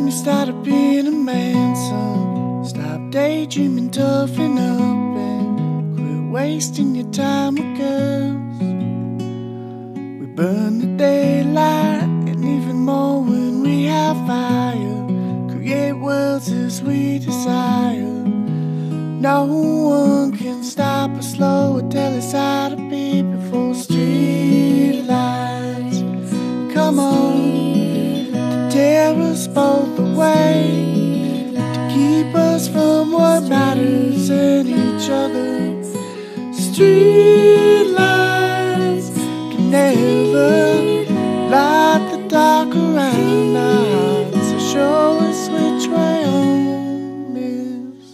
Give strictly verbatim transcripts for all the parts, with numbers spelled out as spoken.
time you started being a man, son. Stop daydreaming, toughen up, and quit wasting your time with girls. We burn the daylight, and even more when we have fire. Create worlds as we desire. No one can stop us, slow or tell us how to be before street lights come on to tear us both away, to keep us from what matters in each other. Street lights can never light the dark around our hearts, so show us which way home is.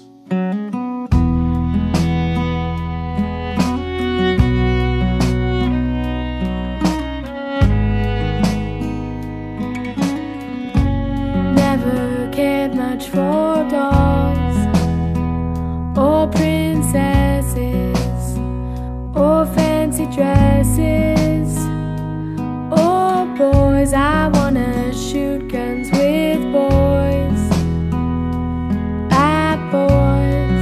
Never cared much for dolls or princesses or fancy dresses or boys. I wanna shoot guns with boys, at boys,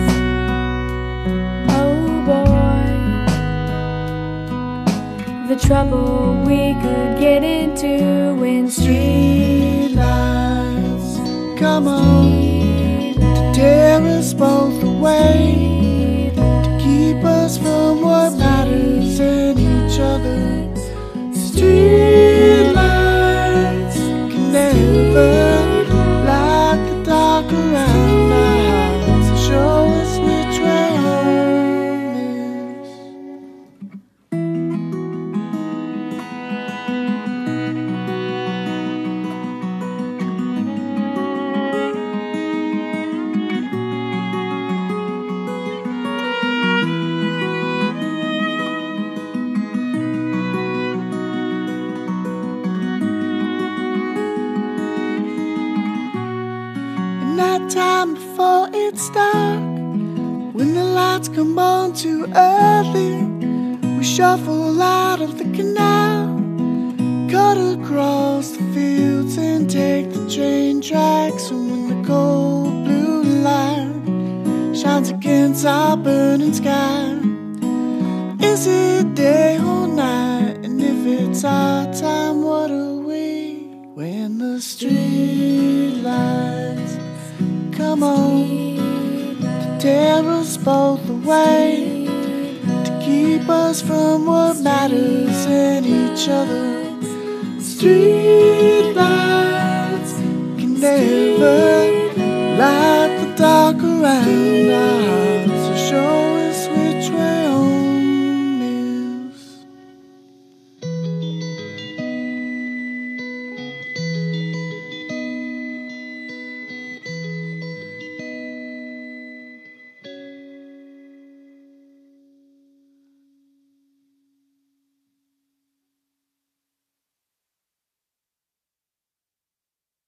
oh boy. The trouble we could get into when street lights come on to tear us both away, to keep us from what matters in each other. Street lights can never light the dark around our hearts, so show us which way home is. That time before it's dark, when the lights come on too early, we shuffle out of the canal, cut across the fields and take the train tracks. And when the cold blue light shines against our burning sky, is it day or night? And if it's our time, what are we? When the street lights come on to tear us both away, to keep us from what matters in each other. Street lights can never light the dark around us.